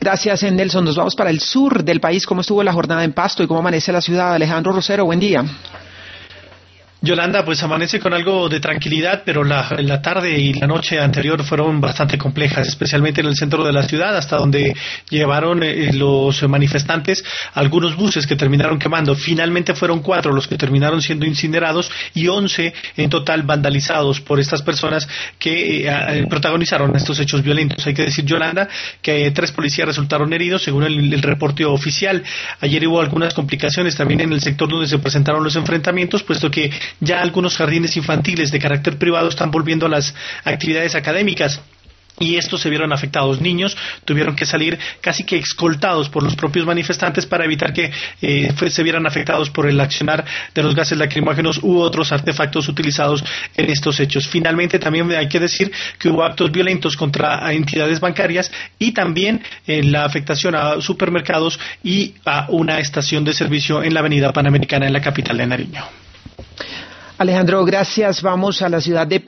Gracias, Nelson. Nos vamos para el sur del país. ¿Cómo estuvo la jornada en Pasto y cómo amanece la ciudad? Alejandro Rosero, buen día. Yolanda, pues amanece con algo de tranquilidad, pero la tarde y la noche anterior fueron bastante complejas, especialmente en el centro de la ciudad, hasta donde llevaron los manifestantes algunos buses que terminaron quemando. Finalmente fueron 4 los que terminaron siendo incinerados y 11 en total vandalizados por estas personas que protagonizaron estos hechos violentos. Hay que decir, Yolanda, que 3 policías resultaron heridos, según el reporte oficial. Ayer hubo algunas complicaciones también en el sector donde se presentaron los enfrentamientos, puesto que ya algunos jardines infantiles de carácter privado están volviendo a las actividades académicas. Y estos se vieron afectados. Niños tuvieron que salir casi que escoltados por los propios manifestantes para evitar que se vieran afectados por el accionar de los gases lacrimógenos u otros artefactos utilizados en estos hechos. Finalmente, también hay que decir que hubo actos violentos contra entidades bancarias y también la afectación a supermercados y a una estación de servicio en la avenida Panamericana en la capital de Nariño. Alejandro, gracias. Vamos a la ciudad de